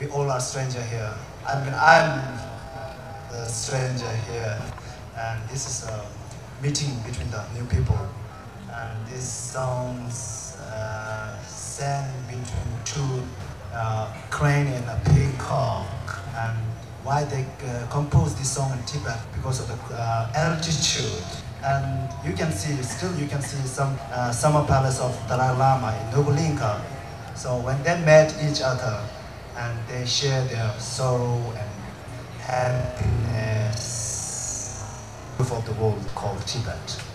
we all are stranger here. I'm the stranger here, and this is a meeting between the new people. And these songs sang between two crane and a peacock. And why they composed this song in Tibet? Because of the altitude. And still you can see some summer palace of Dalai Lama in Nobulinka. So when they met each other and they share their sorrow and happiness of the world called Tibet.